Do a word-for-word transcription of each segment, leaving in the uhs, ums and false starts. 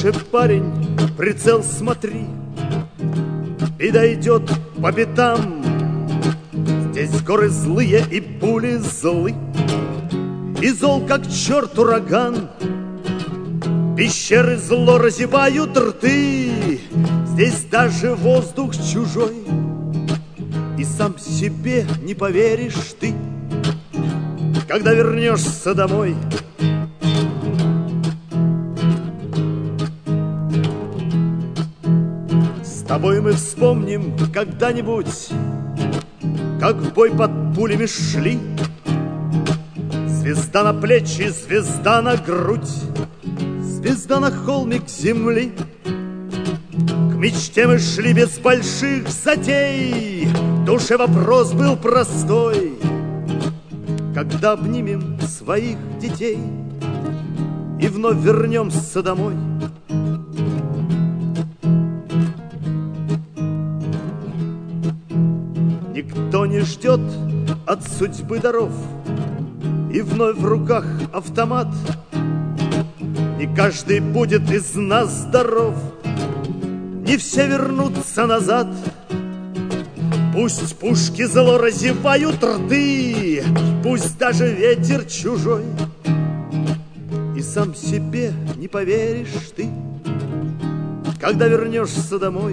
Получше, парень, прицел смотри, беда идет по пятам. Здесь горы злые и пули злы, и зол, как черт, ураган. Пещеры зло разевают рты, здесь даже воздух чужой, и сам себе не поверишь ты, когда вернешься домой. С тобой мы вспомним когда-нибудь, как в бой под пулями шли. Звезда на плечи, звезда на грудь, звезда на холмик земли. К мечте мы шли без больших затей, в душе вопрос был простой: когда обнимем своих детей и вновь вернемся домой. Никто не ждет от судьбы даров, и вновь в руках автомат. Не каждый будет из нас здоров, не все вернутся назад. Пусть пушки зло разевают рты, пусть даже ветер чужой, и сам себе не поверишь ты, когда вернешься домой.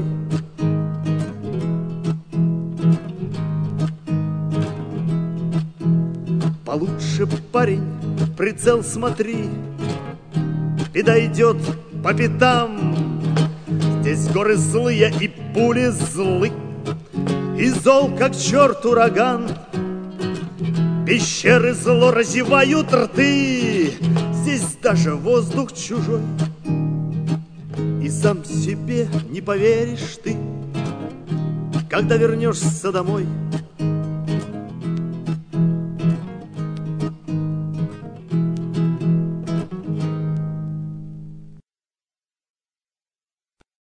Получше, парень, прицел смотри, беда идет по пятам. Здесь горы злые и пули злы, и зол, как черт, ураган. Пещеры зло разевают рты, здесь даже воздух чужой, и сам себе не поверишь ты, когда вернешься домой.